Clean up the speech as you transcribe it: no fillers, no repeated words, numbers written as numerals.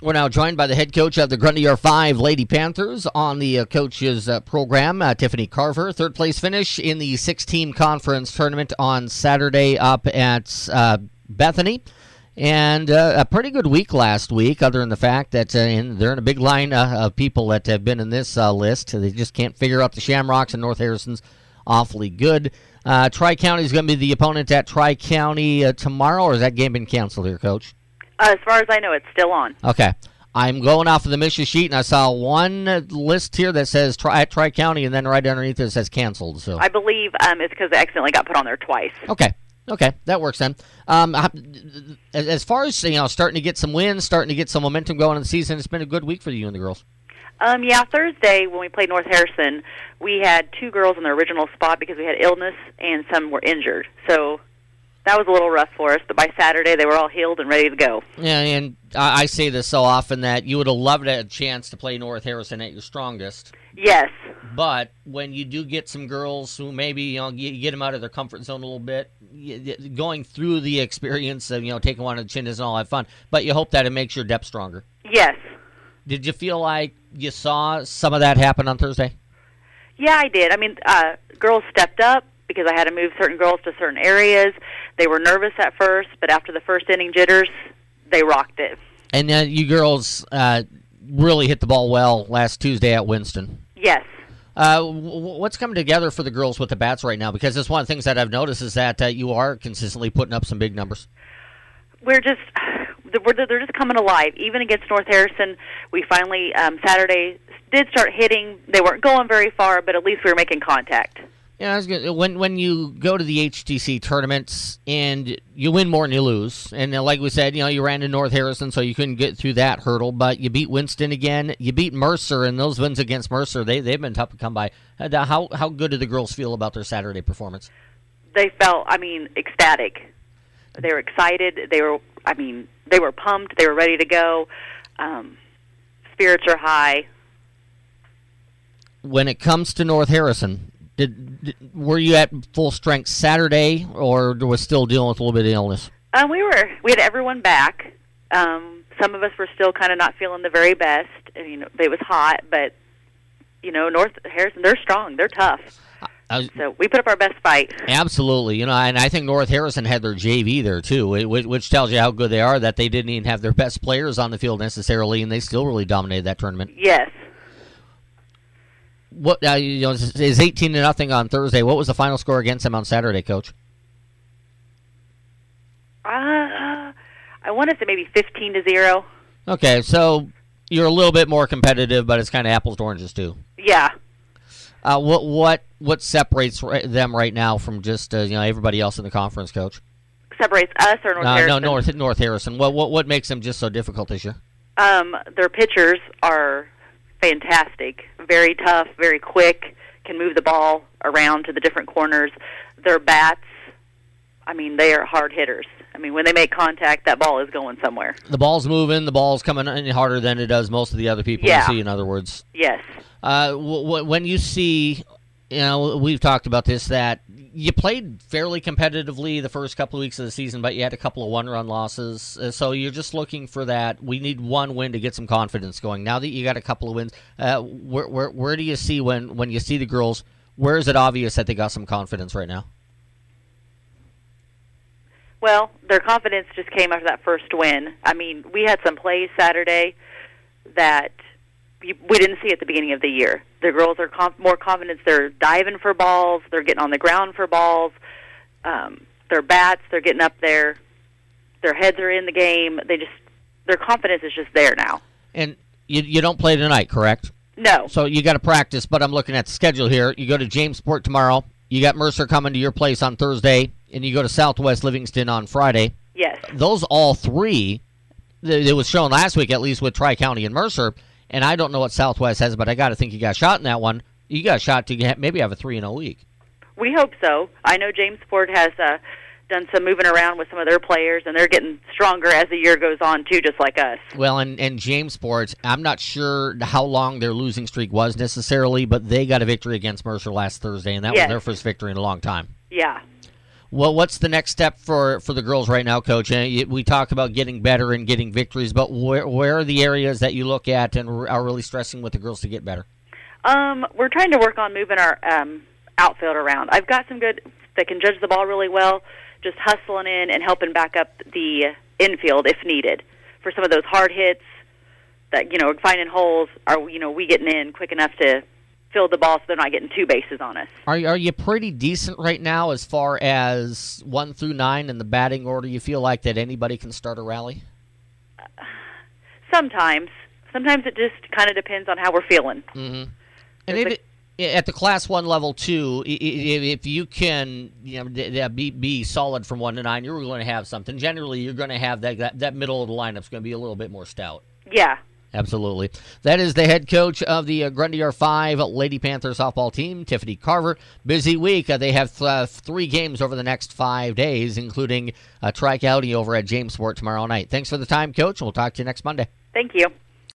We're now joined by the head coach of the Grundy R5 Lady Panthers on the coaches program, Tiffany Carver. Third place finish in the 6-team conference tournament on Saturday up at Bethany. And a pretty good week last week, other than the fact that they're in a big line of people that have been in this list. They just can't figure out the Shamrocks, and North Harrison's awfully good. Tri-County is going to be the opponent at Tri-County tomorrow, or has that game been canceled here, Coach? As far as I know, it's still on. Okay. I'm going off of the mission sheet, and I saw one list here that says Tri-County, and then right underneath it says canceled. So I believe it's because they accidentally got put on there twice. Okay, that works then. As far as starting to get some wins, starting to get some momentum going in the season, it's been a good week for you and the girls. Thursday when we played North Harrison, we had 2 girls in their original spot because we had illness and some were injured. So that was a little rough for us, but by Saturday they were all healed and ready to go. Yeah, and I say this so often that you would have loved a chance to play North Harrison at your strongest. Yes. But when you do get some girls who maybe you get them out of their comfort zone a little bit, going through the experience of taking one on the chin isn't all that fun. But you hope that it makes your depth stronger. Yes. Did you feel like you saw some of that happen on Thursday? Yeah, I did. I mean, girls stepped up because I had to move certain girls to certain areas. They were nervous at first, but after the first inning jitters, they rocked it. And you girls really hit the ball well last Tuesday at Winston. Yes. What's coming together for the girls with the bats right now? Because that's one of the things that I've noticed is that you are consistently putting up some big numbers. They're just coming alive. Even against North Harrison, we finally, Saturday, did start hitting. They weren't going very far, but at least we were making contact. Yeah, I was good. When you go to the HTC tournaments and you win more than you lose, and like we said, you ran to North Harrison, so you couldn't get through that hurdle, but you beat Winston again, you beat Mercer, and those wins against Mercer, they've been tough to come by. How good do the girls feel about their Saturday performance? They felt, ecstatic. They were excited. They were pumped. They were ready to go. Spirits are high. When it comes to North Harrison, were you at full strength Saturday, or was still dealing with a little bit of illness? We had everyone back. Some of us were still kind of not feeling the very best. It was hot, but North Harrison, they're strong, they're tough. So we put up our best fight. Absolutely, and I think North Harrison had their JV there too, which tells you how good they are. That they didn't even have their best players on the field necessarily, and they still really dominated that tournament. Yes. What is 18-0 on Thursday? What was the final score against them on Saturday, Coach? I want to say maybe 15-0. Okay, so you're a little bit more competitive, but it's kind of apples to oranges too. Yeah. What separates them right now from just everybody else in the conference, Coach? Separates us or North Harrison? No, North Harrison. What makes them just so difficult this year? Their pitchers are fantastic, very tough, very quick, can move the ball around to the different corners. Their bats, they are hard hitters. When they make contact, that ball is going somewhere. The ball's moving, the ball's coming in harder than it does most of the other people you see, in other words. Yes. When you see, we've talked about this, that you played fairly competitively the first couple of weeks of the season, but you had a couple of one-run losses. So you're just looking for that. We need one win to get some confidence going. Now that you got a couple of wins, where do you see when you see the girls, where is it obvious that they got some confidence right now? Well, their confidence just came after that first win. We had some plays Saturday that we didn't see at the beginning of the year. The girls are more confident. They're diving for balls. They're getting on the ground for balls. Their bats, they're getting up there. Their heads are in the game. Their confidence is just there now. And you don't play tonight, correct? No. So you got to practice, but I'm looking at the schedule here. You go to Jamesport tomorrow. You got Mercer coming to your place on Thursday, and you go to Southwest Livingston on Friday. Yes. Those all three, it was shown last week, at least with Tri-County and Mercer, and I don't know what Southwest has, but I got to think you got a shot in that one. You got a shot to maybe have a 3-0 week. We hope so. I know Jamesport has done some moving around with some of their players, and they're getting stronger as the year goes on, too, just like us. Well, and Jamesport, I'm not sure how long their losing streak was necessarily, but they got a victory against Mercer last Thursday, and that was their first victory in a long time. Yeah. Well, what's the next step for the girls right now, Coach? We talk about getting better and getting victories, but where are the areas that you look at and are really stressing with the girls to get better? We're trying to work on moving our outfield around. I've got some good that can judge the ball really well, just hustling in and helping back up the infield if needed for some of those hard hits that, finding holes. Are we getting in quick enough to fill the ball so they're not getting two bases on us? Are you pretty decent right now as far as 1 through 9 in the batting order? You feel like that anybody can start a rally? Sometimes it just kind of depends on how we're feeling. Mm-hmm. And at the Class 1 level, too, if you can be solid from 1 to 9, you're going to have something. Generally, you're going to have that middle of the lineup's going to be a little bit more stout. Yeah. Absolutely. That is the head coach of the Grundy R5 Lady Panther softball team, Tiffany Carver. Busy week. They have 3 games over the next 5 days, including Tri-County over at Jamesport tomorrow night. Thanks for the time, Coach. We'll talk to you next Monday. Thank you.